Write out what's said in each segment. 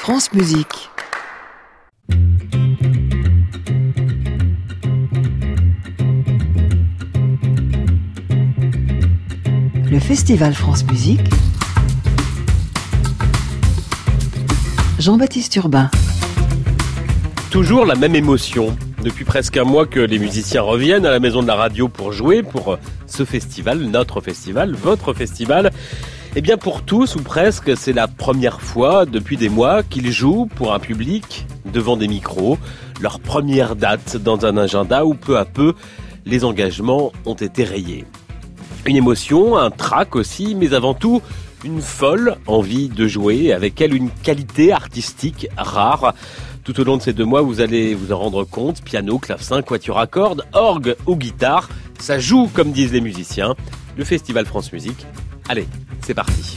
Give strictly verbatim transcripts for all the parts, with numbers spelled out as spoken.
France Musique. Le Festival France Musique. Jean-Baptiste Urbain. Toujours la même émotion. Depuis presque un mois que les musiciens reviennent à la Maison de la Radio pour jouer pour ce festival, notre festival, votre festival. Eh bien pour tous ou presque, c'est la première fois depuis des mois qu'ils jouent pour un public devant des micros. Leur première date dans un agenda où peu à peu les engagements ont été rayés. Une émotion, un trac aussi, mais avant tout une folle envie de jouer et avec elle une qualité artistique rare. Tout au long de ces deux mois, vous allez vous en rendre compte, piano, clavecin, quatuor à cordes, orgue ou guitare, ça joue comme disent les musiciens. Le Festival France Musique, allez, c'est parti.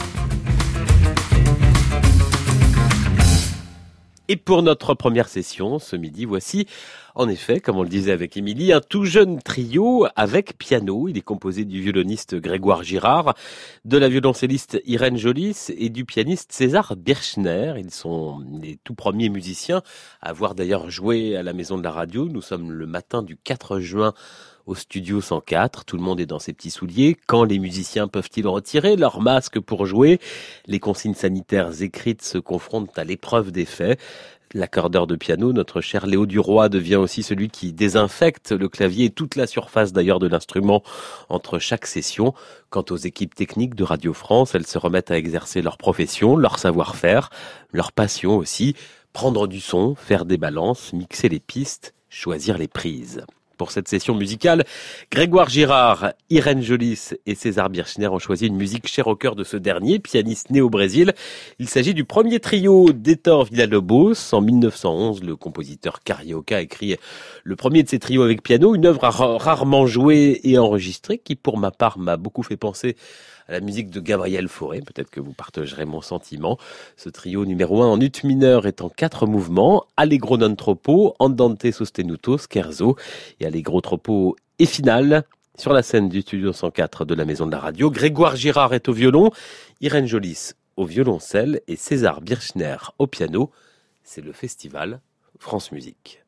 Et pour notre première session, ce midi, voici, en effet, comme on le disait avec Émilie, un tout jeune trio avec piano. Il est composé du violoniste Grégoire Girard, de la violoncelliste Irène Jolis et du pianiste César Birchner. Ils sont les tout premiers musiciens à avoir d'ailleurs joué à la Maison de la Radio. Nous sommes le matin du quatre juin au studio cent quatre, tout le monde est dans ses petits souliers. Quand les musiciens peuvent-ils retirer leur masque pour jouer ? Les consignes sanitaires écrites se confrontent à l'épreuve des faits. L'accordeur de piano, notre cher Léo Duroy, devient aussi celui qui désinfecte le clavier et toute la surface d'ailleurs de l'instrument entre chaque session. Quant aux équipes techniques de Radio France, elles se remettent à exercer leur profession, leur savoir-faire, leur passion aussi, prendre du son, faire des balances, mixer les pistes, choisir les prises. Pour cette session musicale, Grégoire Girard, Irène Jolis et César Birchner ont choisi une musique chère au cœur de ce dernier, pianiste né au Brésil. Il s'agit du premier trio d'Héctor Villa-Lobos. En mille neuf cent onze, le compositeur Carioca a écrit le premier de ces trios avec piano, une œuvre rarement jouée et enregistrée qui, pour ma part, m'a beaucoup fait penser à la musique de Gabriel Fauré. Peut-être que vous partagerez mon sentiment. Ce trio numéro un en ut mineur est en quatre mouvements. Allegro non troppo, andante sostenuto, scherzo et Allegro troppo et finale. Sur la scène du studio cent quatre de la Maison de la Radio, Grégoire Girard est au violon, Irène Jolis au violoncelle et César Birchner au piano. C'est le Festival France Musique.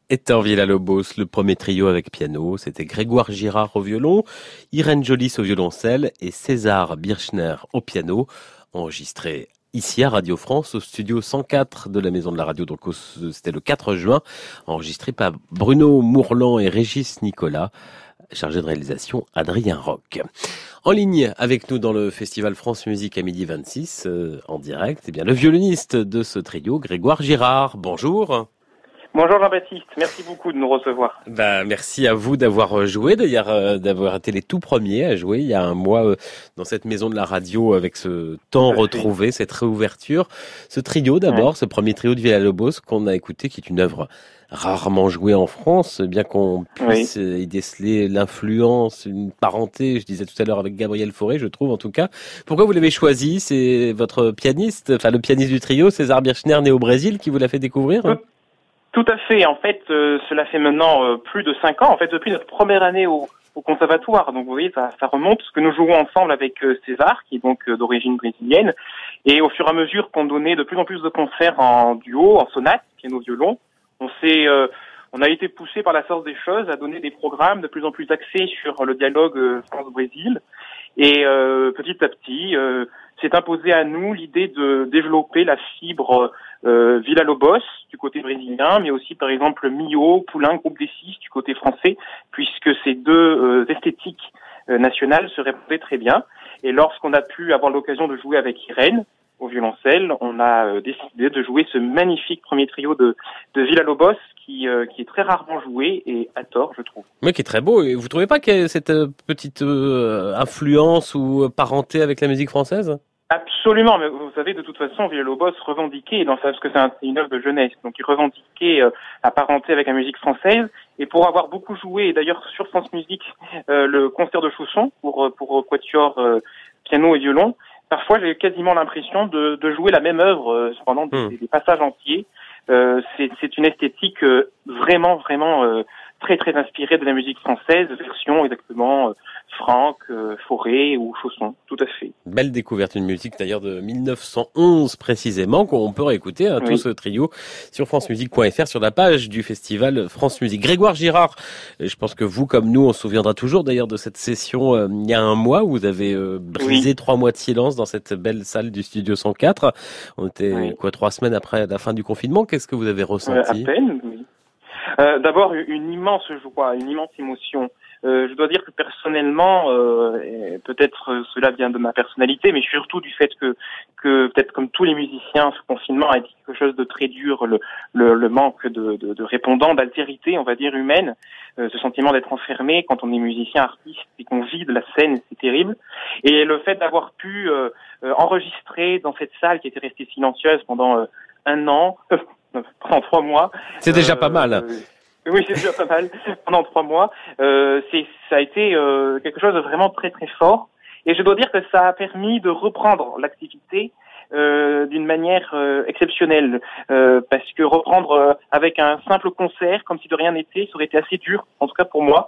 Hector Villa-Lobos, le premier trio avec piano, c'était Grégoire Girard au violon, Irène Jolis au violoncelle et César Birchner au piano, enregistré ici à Radio France, au studio cent quatre de la Maison de la Radio. Donc c'était le quatre juin, enregistré par Bruno Mourlan et Régis Nicolas, chargé de réalisation Adrien Roch. En ligne avec nous dans le Festival France Musique à midi vingt-six, euh, en direct, eh bien, le violoniste de ce trio, Grégoire Girard. Bonjour. Bonjour Jean-Baptiste, merci beaucoup de nous recevoir. Bah, merci à vous d'avoir joué, d'ailleurs euh, d'avoir été les tout premiers à jouer il y a un mois euh, dans cette maison de la radio avec ce temps retrouvé, cette réouverture. Ce trio d'abord, ouais. Ce premier trio de Villa-Lobos qu'on a écouté, qui est une œuvre rarement jouée en France, bien qu'on puisse oui. y déceler l'influence, une parenté, je disais tout à l'heure avec Gabriel Fauré, je trouve en tout cas. Pourquoi vous l'avez choisi? C'est votre pianiste, enfin le pianiste du trio, César Birchner, né au Brésil, qui vous l'a fait découvrir? oui. Tout à fait. En fait, euh, cela fait maintenant euh, plus de cinq ans. En fait, depuis notre première année au, au conservatoire. Donc, vous voyez, ça, ça remonte. Ce que nous jouons ensemble avec euh, César, qui est donc euh, d'origine brésilienne. Et au fur et à mesure qu'on donnait de plus en plus de concerts en duo, en sonate, piano-violon, on s'est, euh, on a été poussé par la force des choses à donner des programmes de plus en plus axés sur le dialogue euh, France-Brésil. Et euh, petit à petit, euh, s'est imposé à nous l'idée de développer la fibre euh, Villa-Lobos du côté brésilien, mais aussi par exemple Mio, Poulain, Groupe des Six du côté français, puisque ces deux euh, esthétiques euh, nationales se répondaient très bien. Et lorsqu'on a pu avoir l'occasion de jouer avec Irène au violoncelle, on a euh, décidé de jouer ce magnifique premier trio de, de Villa-Lobos qui, euh, qui est très rarement joué et à tort, je trouve. Mais qui est très beau. Et vous trouvez pas qu'il y a cette euh, petite euh, influence ou parenté avec la musique française? Absolument, mais vous savez, de toute façon, Villa-Lobos revendiquait, dans parce que c'est un, une œuvre de jeunesse, donc il revendiquait euh, la parenté avec la musique française. Et pour avoir beaucoup joué, et d'ailleurs sur France Musique, euh, le concert de Chausson pour pour quatuor, euh, piano et violon, parfois j'ai quasiment l'impression de, de jouer la même œuvre euh, pendant des, mmh. des passages entiers. Euh, c'est, c'est une esthétique euh, vraiment, vraiment euh, très, très inspirée de la musique française, version exactement euh, Franck, euh, Fauré ou Chausson, tout à fait. Belle découverte, une musique d'ailleurs de mille neuf cent onze précisément, qu'on peut réécouter, hein, oui. Tout ce trio sur francemusique point f r, sur la page du festival France Musique. Grégoire Girard, je pense que vous comme nous, on se souviendra toujours d'ailleurs de cette session euh, il y a un mois où vous avez euh, brisé oui. trois mois de silence dans cette belle salle du studio cent quatre. On était oui. quoi trois semaines après la fin du confinement. Qu'est-ce que vous avez ressenti? euh, À peine, oui. Euh, d'abord, une immense joie, une immense émotion. Euh, je dois dire que personnellement, euh, et peut-être cela vient de ma personnalité, mais surtout du fait que, que peut-être comme tous les musiciens, ce confinement a été quelque chose de très dur, le, le, le manque de, de, de répondants, d'altérité, on va dire, humaine, euh, ce sentiment d'être enfermé quand on est musicien, artiste, et qu'on vit de la scène, c'est terrible. Et le fait d'avoir pu euh, enregistrer dans cette salle qui était restée silencieuse pendant euh, un an, pendant trois mois. C'est déjà euh, pas mal. Euh, Oui, c'est déjà pas mal. Pendant trois mois, euh, c'est, ça a été euh, quelque chose de vraiment très très fort. Et je dois dire que ça a permis de reprendre l'activité euh, d'une manière euh, exceptionnelle. Euh, parce que reprendre euh, avec un simple concert, comme si de rien n'était, ça aurait été assez dur, en tout cas pour moi.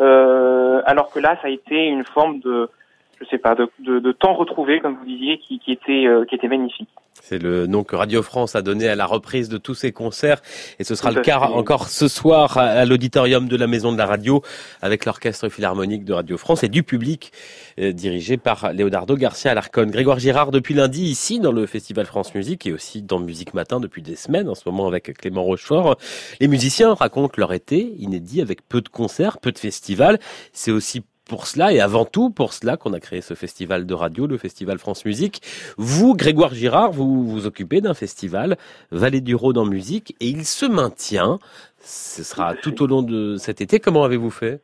Euh, alors que là, ça a été une forme de, je sais pas, de, de, de temps retrouvé, comme vous disiez, qui, qui était, euh, qui était magnifique. C'est le nom que Radio France a donné à la reprise de tous ces concerts. Et ce sera le cas encore ce soir à l'auditorium de la Maison de la Radio avec l'Orchestre Philharmonique de Radio France et du public euh, dirigé par Leonardo Garcia Alarcón. Grégoire Girard depuis lundi ici dans le Festival France Musique et aussi dans Musique Matin depuis des semaines en ce moment avec Clément Rochefort. Les musiciens racontent leur été inédit avec peu de concerts, peu de festivals. C'est aussi pour cela et avant tout pour cela qu'on a créé ce festival de radio, le Festival France Musique. Vous, Grégoire Girard, vous vous occupez d'un festival Vallée du Rhône en musique et il se maintient. Ce sera tout au long de cet été. Comment avez-vous fait?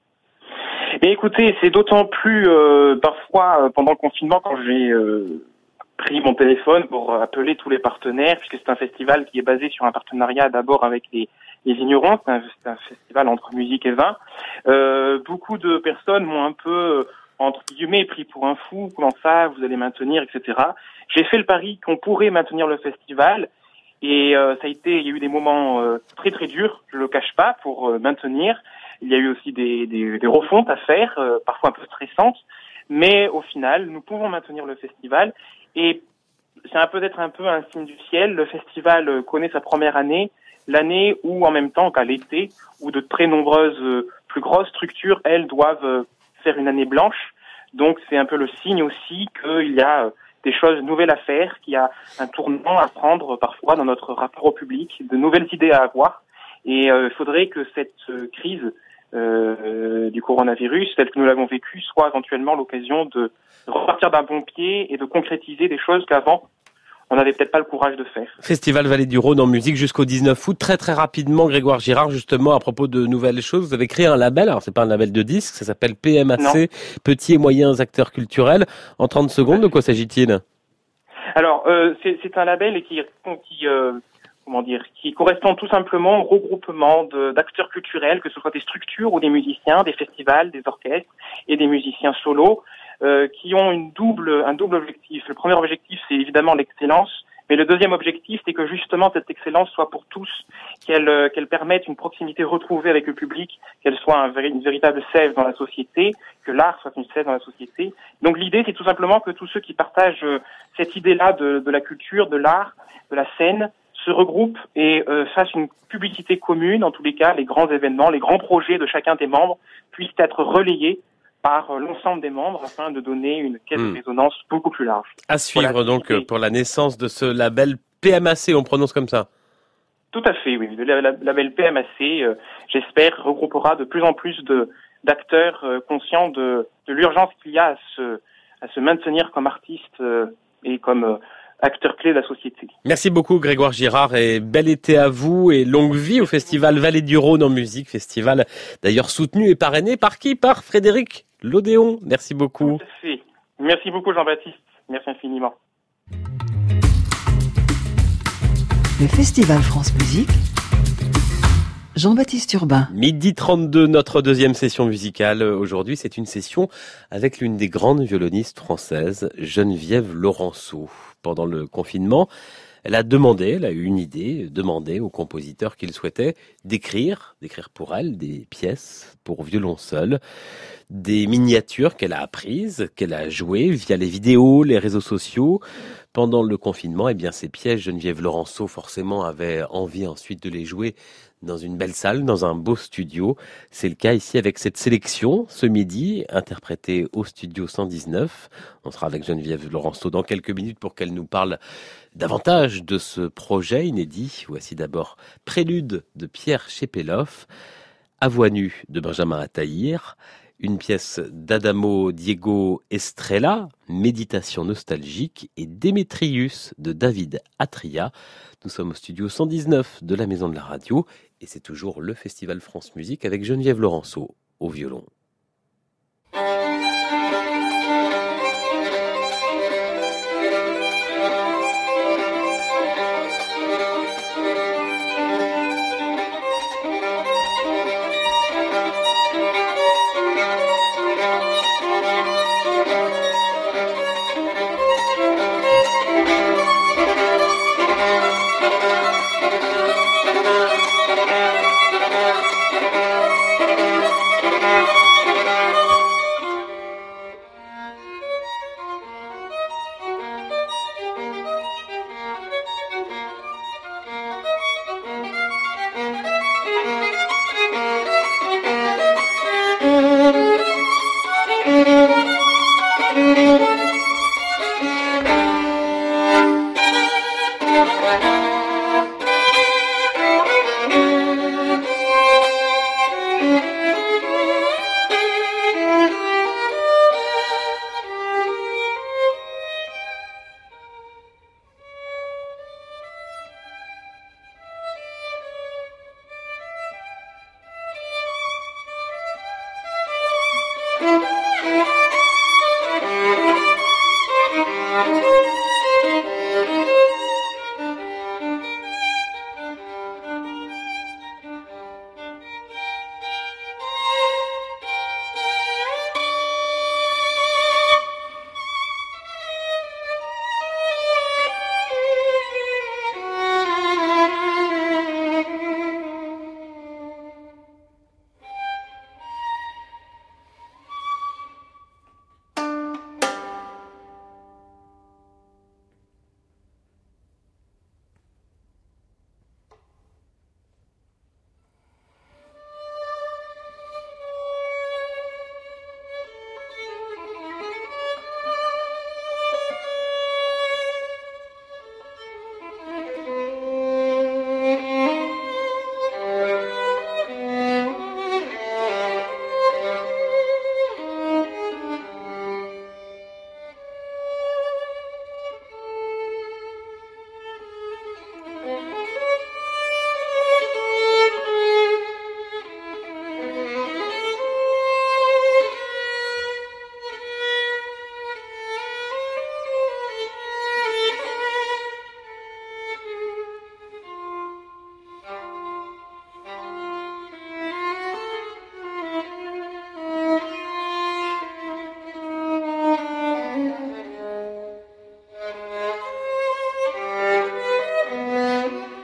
Mais écoutez, c'est d'autant plus euh, parfois pendant le confinement quand j'ai euh, pris mon téléphone pour appeler tous les partenaires, puisque c'est un festival qui est basé sur un partenariat d'abord avec les Les Vignerons, c'est un, c'est un festival entre musique et vin. Euh, beaucoup de personnes m'ont un peu, entre guillemets, pris pour un fou. Comment ça, vous allez maintenir, et cetera. J'ai fait le pari qu'on pourrait maintenir le festival. Et euh, ça a été, il y a eu des moments euh, très très durs, je le cache pas, pour euh, maintenir. Il y a eu aussi des, des, des refontes à faire, euh, parfois un peu stressantes. Mais au final, nous pouvons maintenir le festival. Et c'est un peut-être un peu un signe du ciel. Le festival connaît sa première année. l'année où, en même temps qu'à l'été, où de très nombreuses euh, plus grosses structures, elles, doivent euh, faire une année blanche. Donc c'est un peu le signe aussi qu'il y a euh, des choses nouvelles à faire, qu'il y a un tournant à prendre parfois dans notre rapport au public, de nouvelles idées à avoir. Et il euh, faudrait que cette euh, crise euh, du coronavirus, telle que nous l'avons vécue, soit éventuellement l'occasion de repartir d'un bon pied et de concrétiser des choses qu'avant, on n'avait peut-être pas le courage de faire. Festival Vallée du Rhône en musique jusqu'au dix-neuf août. Très très rapidement, Grégoire Girard, justement, à propos de nouvelles choses, vous avez créé un label, alors c'est pas un label de disques, ça s'appelle P M A C, non. Petits et Moyens Acteurs Culturels. En trente secondes, de quoi s'agit-il? Alors, euh, c'est, c'est un label qui... qui euh, comment dire, qui correspond tout simplement au regroupement de, d'acteurs culturels, que ce soit des structures ou des musiciens, des festivals, des orchestres et des musiciens solos, euh, qui ont une double, un double objectif. Le premier objectif, c'est évidemment l'excellence, mais le deuxième objectif, c'est que justement cette excellence soit pour tous, qu'elle, euh, qu'elle permette une proximité retrouvée avec le public, qu'elle soit un, une véritable sève dans la société, que l'art soit une sève dans la société. Donc l'idée, c'est tout simplement que tous ceux qui partagent euh, cette idée-là de, de la culture, de l'art, de la scène, se regroupent et euh, fassent une publicité commune. En tous les cas, les grands événements, les grands projets de chacun des membres puissent être relayés par euh, l'ensemble des membres afin de donner une caisse mmh. de résonance beaucoup plus large. À suivre voilà, donc et... pour la naissance de ce label P M A C, on prononce comme ça. Tout à fait, oui. Le label P M A C, euh, j'espère, regroupera de plus en plus de, d'acteurs euh, conscients de, de l'urgence qu'il y a à se, à se maintenir comme artiste euh, et comme euh, acteur clé de la société. Merci beaucoup Grégoire Girard et bel été à vous et longue vie au Festival Vallée du Rhône en musique, festival d'ailleurs soutenu et parrainé par qui? Par Frédéric Lodéon. Merci beaucoup. Tout à fait. Merci beaucoup Jean-Baptiste. Merci infiniment. Le Festival France Musique, Jean-Baptiste Urbain. Midi trente-deux, notre deuxième session musicale. Aujourd'hui, c'est une session avec l'une des grandes violonistes françaises, Geneviève Laurenceau. Pendant le confinement, elle a demandé, elle a eu une idée, demandé au compositeur qu'il souhaitait d'écrire, d'écrire pour elle des pièces pour violon seul, des miniatures qu'elle a apprises, qu'elle a jouées via les vidéos, les réseaux sociaux. Pendant le confinement, eh bien, ces pièces, Geneviève Laurenceau, forcément, avait envie ensuite de les jouer dans une belle salle, dans un beau studio. C'est le cas ici avec cette sélection, ce midi, interprétée au studio cent dix-neuf. On sera avec Geneviève Laurenceau dans quelques minutes pour qu'elle nous parle davantage de ce projet inédit. Voici d'abord Prélude de Pierre Chepeloff, À voix nue de Benjamin Attahir, une pièce d'Adamo Diego Estrella, Méditation nostalgique, et Démétrius de David Atria. Nous sommes au studio cent dix-neuf de la Maison de la Radio et c'est toujours le Festival France Musique avec Geneviève Laurenceau au violon. Thank you.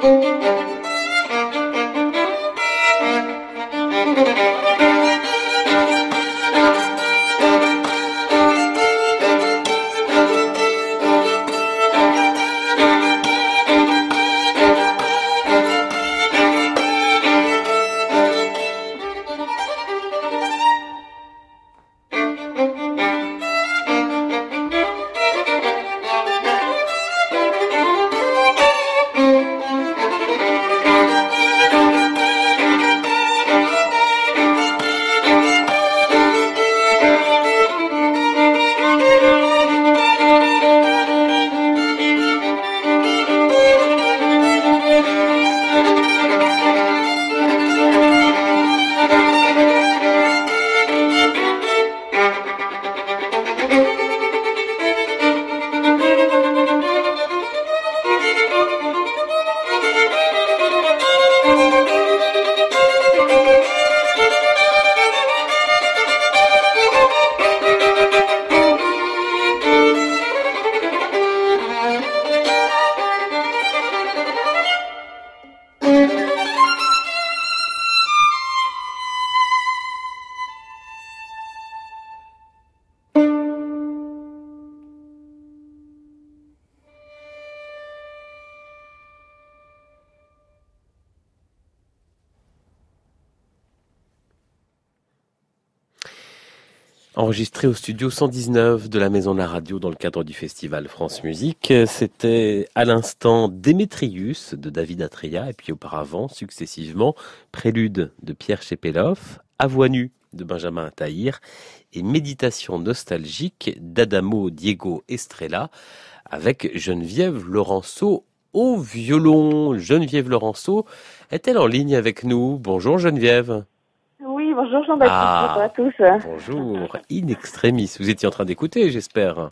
Enregistré au studio cent dix-neuf de la Maison de la Radio dans le cadre du festival France Musique. C'était à l'instant Démétrius de David Atreya et puis auparavant, successivement, Prélude de Pierre Chepelov, À voix nue de Benjamin Attahir et Méditation nostalgique d'Adamo Diego Estrella avec Geneviève Laurenceau au violon. Geneviève Laurenceau est-elle en ligne avec nous? Bonjour Geneviève. Oui, bonjour Jean-Baptiste, Ah, bonjour à tous. Bonjour, in extremis. Vous étiez en train d'écouter, j'espère.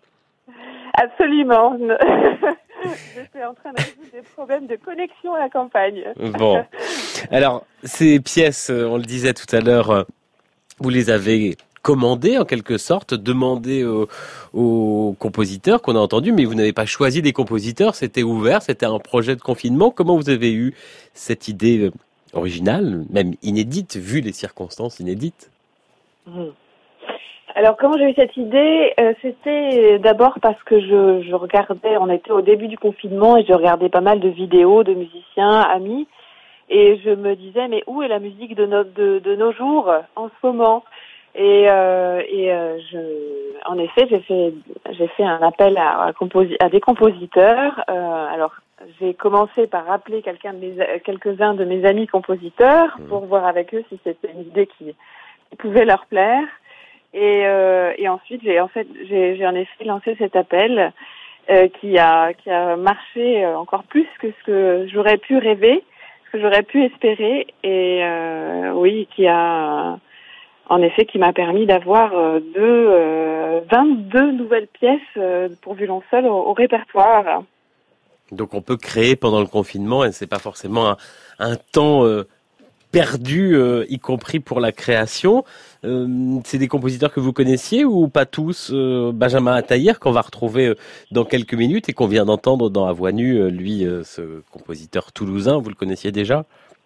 Absolument. J'étais en train d'avoir des problèmes de connexion à la campagne. Bon. Alors, ces pièces, on le disait tout à l'heure, vous les avez commandées en quelque sorte, demandées aux, aux compositeurs qu'on a entendus, mais vous n'avez pas choisi des compositeurs, c'était ouvert, c'était un projet de confinement. Comment vous avez eu cette idée originale, même inédite, vu les circonstances inédites? Mmh. Alors, comment j'ai eu cette idée? euh, C'était d'abord parce que je, je regardais, on était au début du confinement et je regardais pas mal de vidéos de musiciens, amis, et je me disais, mais où est la musique de, no, de, de nos jours en ce moment? Et, euh, et euh, je, en effet, j'ai fait, j'ai fait un appel à, à, composi- à des compositeurs. Euh, alors, j'ai commencé par appeler quelqu'un de mes, quelques-uns de mes amis compositeurs pour voir avec eux si c'était une idée qui, qui pouvait leur plaire. Et, euh, et ensuite, j'ai en fait, j'ai, j'ai en effet lancé cet appel euh, qui a qui a marché encore plus que ce que j'aurais pu rêver, ce que j'aurais pu espérer. Et euh, oui, qui a en effet qui m'a permis d'avoir euh, deux, euh, vingt-deux nouvelles pièces euh, pour violon seul au, au répertoire. Donc on peut créer pendant le confinement et c'est pas forcément un, un temps euh, perdu, euh, y compris pour la création. Euh, c'est des compositeurs que vous connaissiez ou pas tous? euh, Benjamin Attahir qu'on va retrouver euh, dans quelques minutes et qu'on vient d'entendre dans À voix nue, euh, lui, euh, ce compositeur toulousain, vous le connaissiez déjà?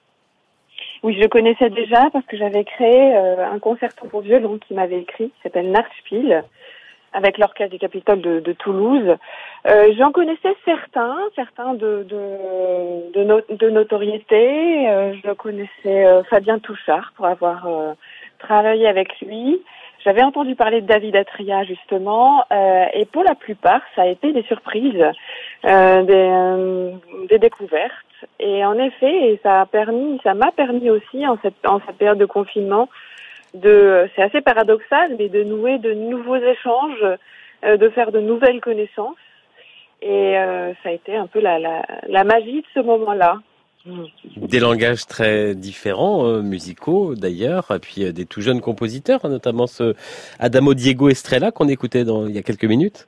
Oui, je le connaissais déjà parce que j'avais créé euh, un concerto pour violon qui m'avait écrit, qui s'appelle Nachtspiel, avec l'Orchestre du Capitole de, de Toulouse. Euh, j'en connaissais certains, certains de, de, de, no, de notoriété. Euh, je connaissais euh, Fabien Touchard pour avoir euh, travaillé avec lui. J'avais entendu parler de David Atreya justement, euh, et pour la plupart, ça a été des surprises, euh, des, euh, des découvertes. Et en effet, et ça a permis, ça m'a permis aussi en cette, en cette période de confinement, de, c'est assez paradoxal, mais de nouer de nouveaux échanges, euh, de faire de nouvelles connaissances. Et euh, ça a été un peu la, la, la magie de ce moment-là. Des langages très différents, euh, musicaux d'ailleurs, et puis euh, des tout jeunes compositeurs, hein, notamment ce Adamo Diego Estrella qu'on écoutait dans, il y a quelques minutes.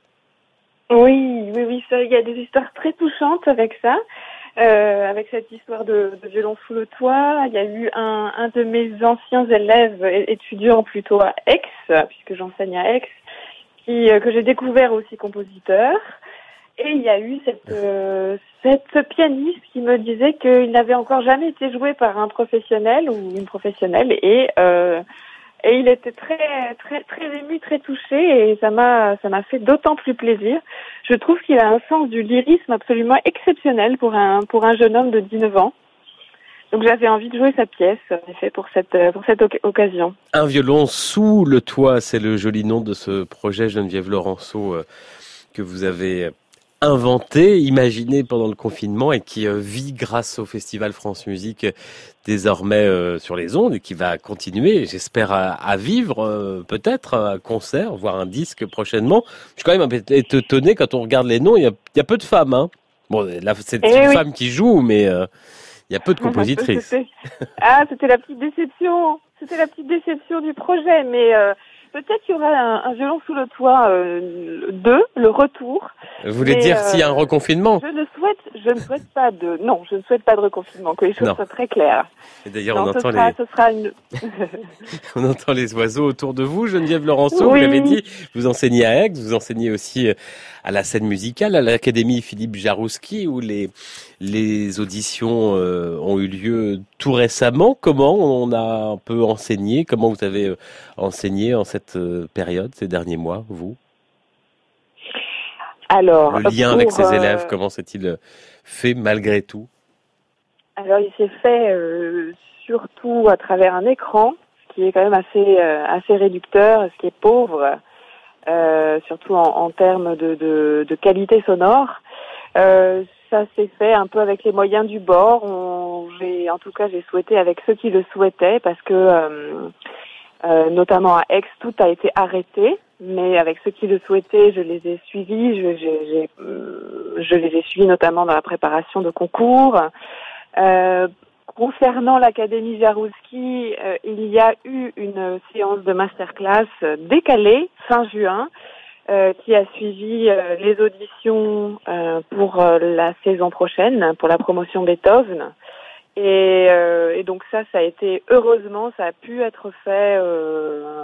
Oui, oui, oui, ça, il y a des histoires très touchantes avec ça. Euh, avec cette histoire de, de violon sous le toit, il y a eu un, un de mes anciens élèves, étudiants plutôt à Aix, puisque j'enseigne à Aix, qui, euh, que j'ai découvert aussi compositeur. Et il y a eu cette, euh, cette pianiste qui me disait qu'il n'avait encore jamais été joué par un professionnel ou une professionnelle et euh, et il était très très très ému, très touché et ça m'a ça m'a fait d'autant plus plaisir. Je trouve qu'il a un sens du lyrisme absolument exceptionnel pour un pour un jeune homme de dix-neuf ans. Donc j'avais envie de jouer sa pièce, en effet, pour cette pour cette occasion. Un violon sous le toit, c'est le joli nom de ce projet, Geneviève Laurenceau, euh, que vous avez inventé, imaginé pendant le confinement et qui euh, vit grâce au Festival France Musique euh, désormais euh, sur les ondes et qui va continuer, j'espère, à, à vivre, euh, peut-être un concert, voire un disque prochainement. Je suis quand même un peu étonné quand on regarde les noms, il y a, il y a peu de femmes. Hein. Bon, là, c'est eh une oui. femme qui joue, mais euh, il y a peu de compositrices. C'était... Ah, c'était la petite déception. C'était la petite déception du projet, mais euh, peut-être qu'il y aura un, un violon sous le toit euh, deux, le retour. Vous voulez mais, dire euh, s'il y a un reconfinement? Je ne souhaite, je ne souhaite pas de, non, je ne souhaite pas de reconfinement, que les choses Non. soient très claires. Et d'ailleurs, non, on ce entend sera, les, ce sera une. on entend les oiseaux autour de vous, Geneviève Laurenceau. Oui. Vous l'avez dit, vous enseignez à Aix, vous enseignez aussi à la scène musicale, à l'Académie Philippe Jarouski, où les les auditions euh, ont eu lieu tout récemment. Comment on a un peu enseigné? Comment vous avez enseigné en cette période, ces derniers mois, vous? Alors, le lien pour, avec ses euh, élèves, comment s'est-il fait malgré tout? Alors, il s'est fait euh, surtout à travers un écran, ce qui est quand même assez euh, assez réducteur, ce qui est pauvre, euh, surtout en, en termes de, de, de qualité sonore. Euh, ça s'est fait un peu avec les moyens du bord. On, j'ai, en tout cas, j'ai souhaité avec ceux qui le souhaitaient, parce que euh, euh, notamment à Aix, tout a été arrêté. Mais avec ceux qui le souhaitaient, je les ai suivis. Je, j'ai, j'ai, je les ai suivis notamment dans la préparation de concours. Euh, concernant l'Académie Jarouski, euh, il y a eu une séance de masterclass décalée fin juin, euh, qui a suivi euh, les auditions euh, pour euh, la saison prochaine, pour la promotion Beethoven. Et, euh, et donc ça, ça a été, heureusement, ça a pu être fait euh,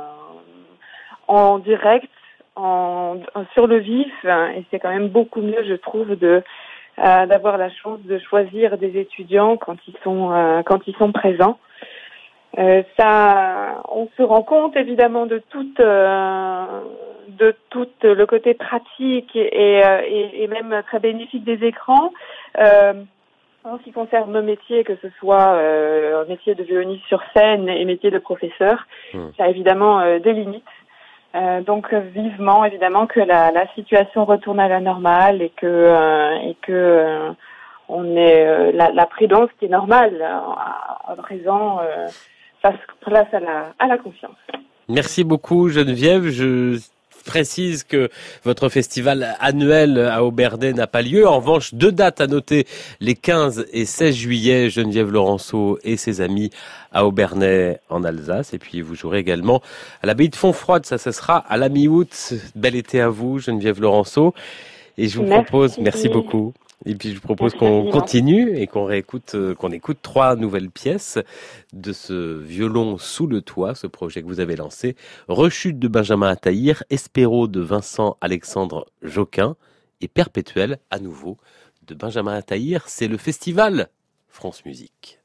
en direct, en, sur le vif, hein, et c'est quand même beaucoup mieux, je trouve, de euh, d'avoir la chance de choisir des étudiants quand ils sont euh, quand ils sont présents. Euh, ça, on se rend compte évidemment de tout euh, de tout le côté pratique et, et, et même très bénéfique des écrans. Euh, en ce qui concerne nos métiers, que ce soit euh, un métier de violoniste sur scène et métier de professeur, mmh. ça a évidemment euh, des limites. Euh, donc vivement évidemment que la, la situation retourne à la normale et que euh, et que euh, on est euh, la, la prudence qui est normale à, à présent euh, fasse place à la à la confiance. Merci beaucoup Geneviève. Je précise que votre festival annuel à Obernai n'a pas lieu. En revanche, deux dates à noter, les quinze et seize juillet, Geneviève Laurenceau et ses amis à Obernai en Alsace. Et puis vous jouerez également à l'abbaye de Fontfroide. Ça, ce sera à la mi-août. Bel été à vous, Geneviève Laurenceau. Et je vous merci. propose, merci beaucoup. Et puis je vous propose qu'on continue et qu'on réécoute, qu'on écoute trois nouvelles pièces de ce violon sous le toit, ce projet que vous avez lancé. Rechute de Benjamin Attahir, Espéro de Vincent Alexandre Joquin et Perpétuel à nouveau de Benjamin Attahir. C'est le festival France Musique.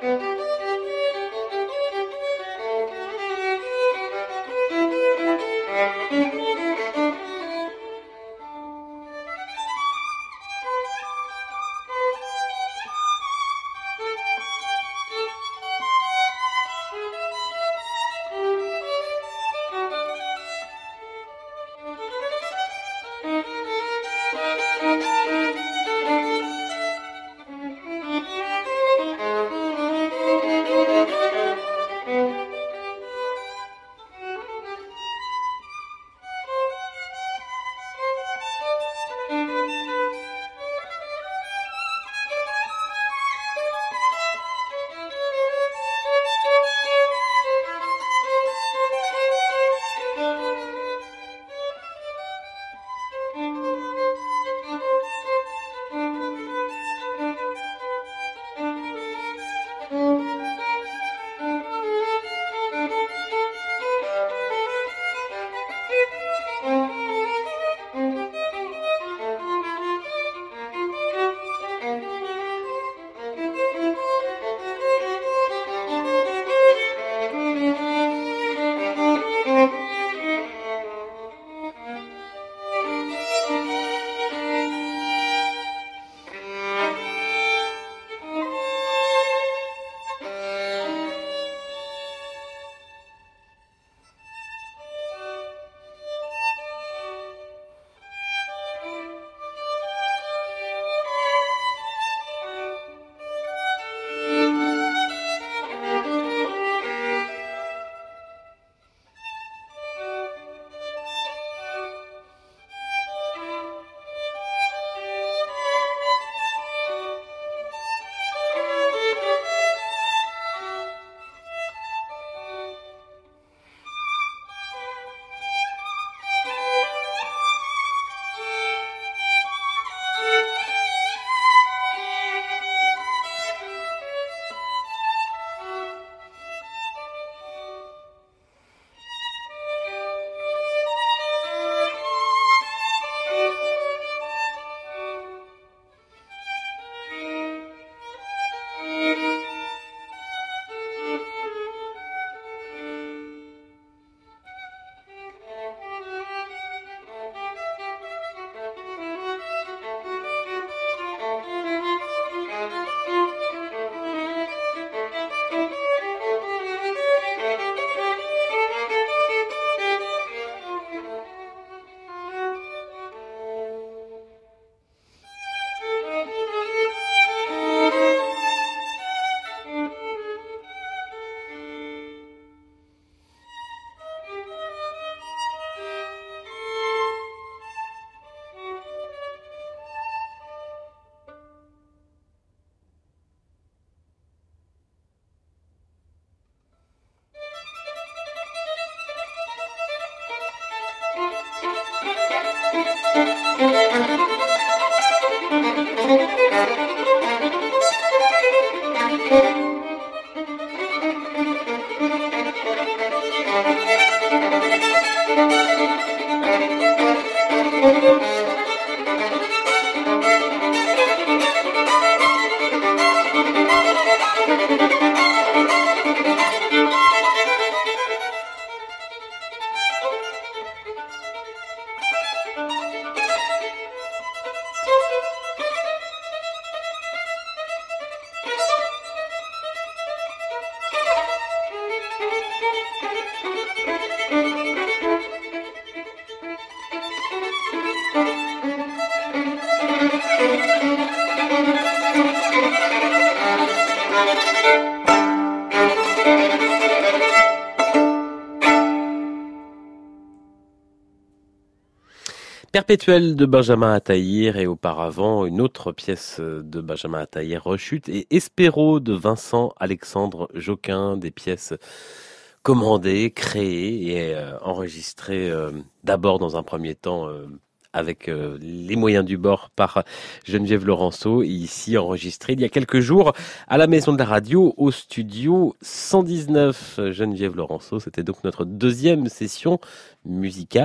Perpétuel de Benjamin Attahir et auparavant une autre pièce de Benjamin Attahir, Rechute, et Espéro de Vincent Alexandre Joquin, des pièces commandées, créées et euh, enregistrées euh, d'abord dans un premier temps euh, avec euh, les moyens du bord par Geneviève Laurenceau et ici enregistrées il y a quelques jours à la Maison de la Radio au studio cent dix-neuf. Geneviève Laurenceau, c'était donc notre deuxième session musicale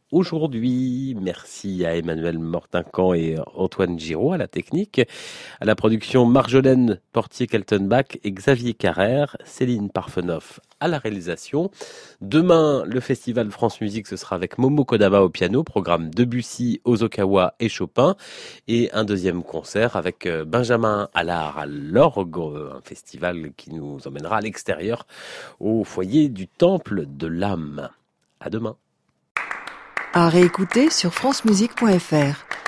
aujourd'hui. Merci à Emmanuel Mortincan et Antoine Giraud à la technique, à la production Marjolaine Portier-Keltenbach et Xavier Carrère, Céline Parfenoff à la réalisation. Demain, le festival France Musique, ce sera avec Momo Kodama au piano, programme Debussy, Ozokawa et Chopin, et un deuxième concert avec Benjamin Allard à l'orgue, un festival qui nous emmènera à l'extérieur au foyer du Temple de l'Âme. À demain. À réécouter sur francemusique point f r.